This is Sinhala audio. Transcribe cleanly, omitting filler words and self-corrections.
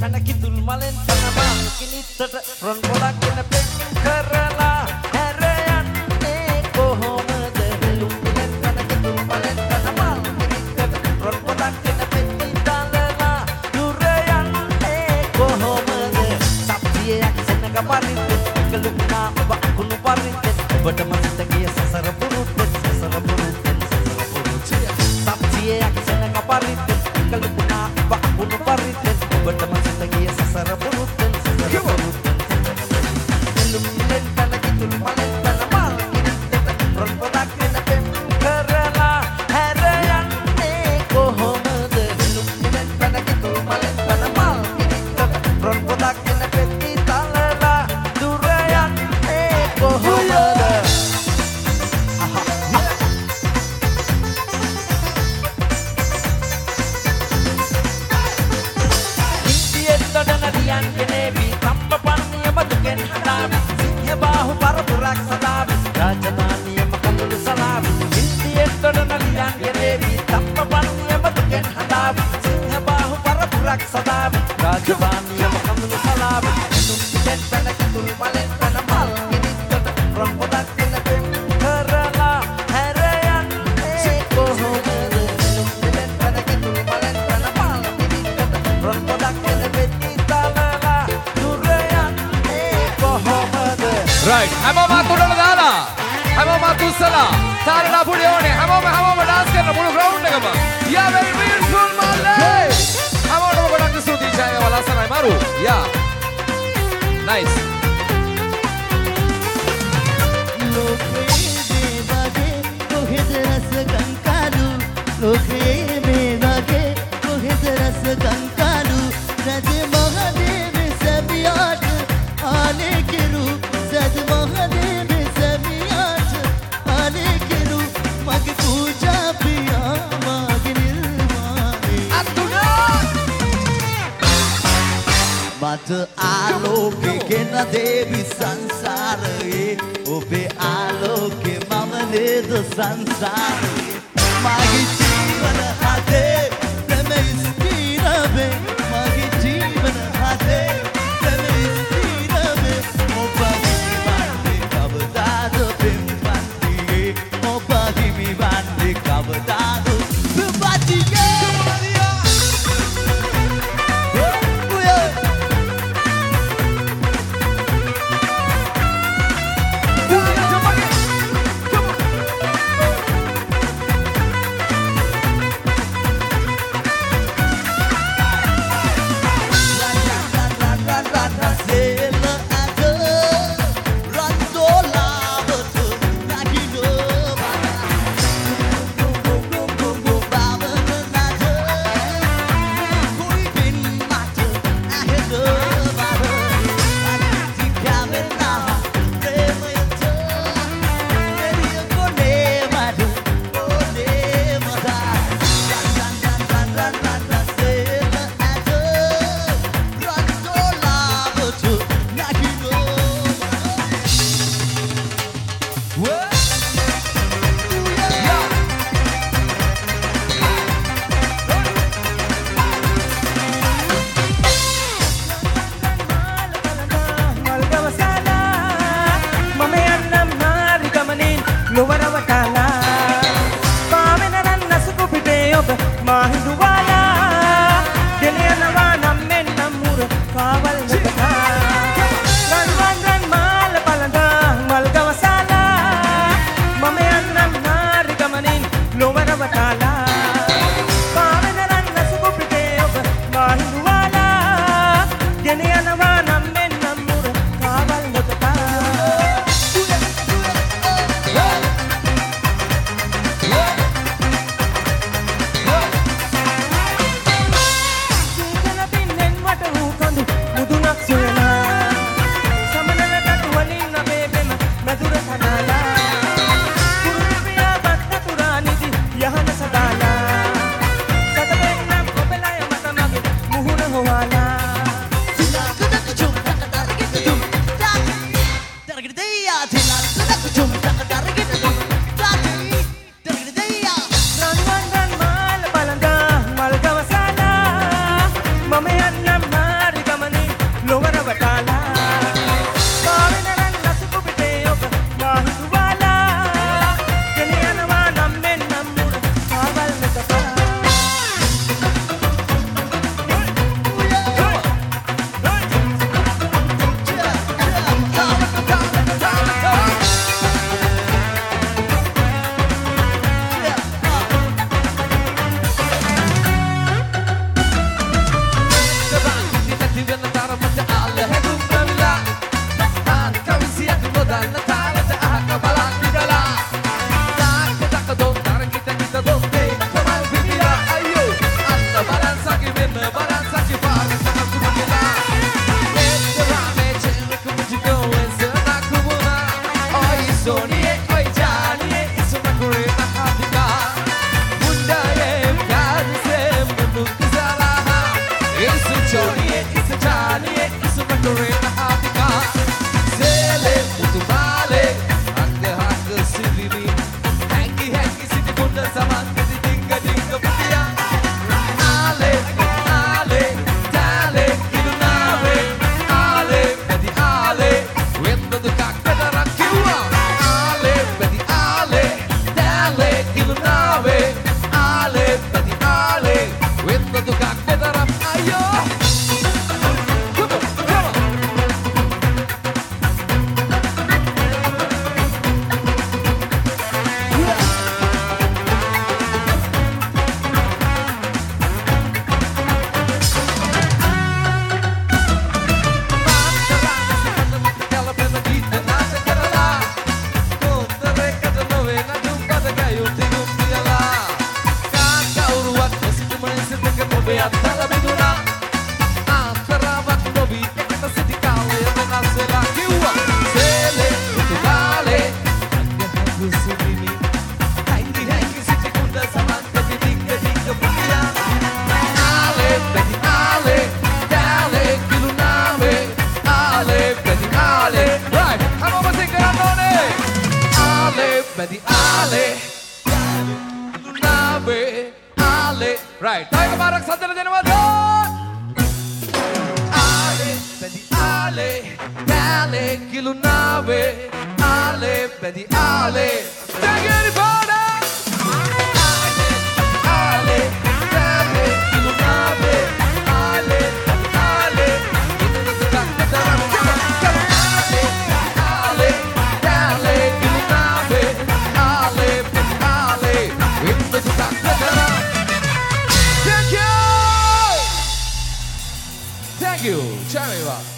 පැන කිතුල් මලෙන් පැන කිනිත්තට රොන් ගොඩක් ගෙන පෙන් කරලා හැර යන්නේ කොහොමද හෙළුම් මිලෙන් පැන කිතුල් මලෙන් පැන කිනිත්තට රොන් ගොඩක් ගෙන පෙන් ඉඳලා දුර යන්නේ කොහොමද සප්පියක් සෙනග පරිද්ද කලුනා ඔබ අකුණු පරිද්ද ඔබට මසිත ගිය සසර පුරුද්ද සසර පුරුද්ද සප්පියක් සෙනග පරිද්ද කලුනා ඔබ අකුණු පරිද්ද ඔබට මසිත ගිය සසර පුරුද්ද සසර පුරුද්ද හෙළුම් මිලෙන් පැන කිතුල් මලෙන් පැන මල් කිනිත්තට රොන් ගොඩක් ගෙන පෙන් කරලා හැර යන්නේ කොහොමද හෙළුම් මිලෙන් පැන කිතුල් මලෙන් පැන මල් කිනිත්තට රොන් ගොඩක් ගෙන පෙන් ඉතලලා දුර යන්නේ කොහොමද ගෙනේවි තම්බ පන්නිය මදුගෙන් හදාවි සිංහ බාහු පරපුරක් සදාවි රාජධානියම කඳුළු සලාවි ඉන්දියෙන් තොඩන ලියන් ගෙනේවි තම්බ පන්නිය මදුගෙන් හදාවි සිංහ බාහු පරපුරක් සදාවි රාජධානියම කඳුළු සලාවි හෙළුම් මිලෙන් පැන කිතුල් මලෙන් පැන මල් කිනිත්තට රොන් ගොඩක් ගෙන පෙන් කරලා හැර යන්නේ කොහොමද හෙළුම් මිලෙන් පැන කිතුල් මලෙන් පැන මල් කිනිත්තට රොන් ගොඩක් ගෙන පෙන් right හැමෝම අතුරට දාලා හැමෝම අතුස්සලා තාරලා පුඩි ඕනේ හැමෝම ඩාන්ස් කරන මුළු ග්‍රවුන්ඩ් එකම yeah very beautiful මල්ලේ හැමෝටම ගොඩක් ස්තුතියි ජය වලසනයි මරු yeah nice ලෝකේ මේ වගේ කොහෙද රස ගංකාලු ලෝකේ මේ වගේ කොහෙද රස ගංකාලු රජ මහදේව සැමියාට ආනේ කිරු සද මහදේව සැමියාට ආනේ කිරු මගේ පූජා පියා මාගේ නිර්වාණේ අතුනා මට ආලෝකේ ගෙන දේවි සංසාරයේ ඔබේ ආලෝකේ මම නේද සංසාරයේ මගේ ජීවන හදේ ප්‍රම ස්ථිරවේ මගේ ජීවන හදේ ප්‍රම ස්ථිරවේ ඔබ හිමිවන්නේ කවදාද පෙම්වන්නේ ඔබ හිමිවන්නේ කවදාද පෙම්වන්නේ Mama Johnny, it's a Johnny, it's a Macarena Africa. Sele, Utumale, Hanga Silini, Hanky City Bunda Saman, Dinga Dinga Budia. Ale, Dale, Kilunave, Ale, Betty Ale, Wendo the Kakada Rakiwa. Ale, Betty Ale, Dale, Kilunave, Ale, Betty Ale, Wendo the Kakada Rakiwa. Right, tayo kamarang sa dala din naman doon! Ale, Betty Ale, Dale, Kilunave, Ale, Betty Ale. Thank you, everybody! Ale, Dale, Kilunave, Ale, Betty Ale. Ale, Dale, Kilunave, Ale, Betty Ale. Thank you, Cherry Rock.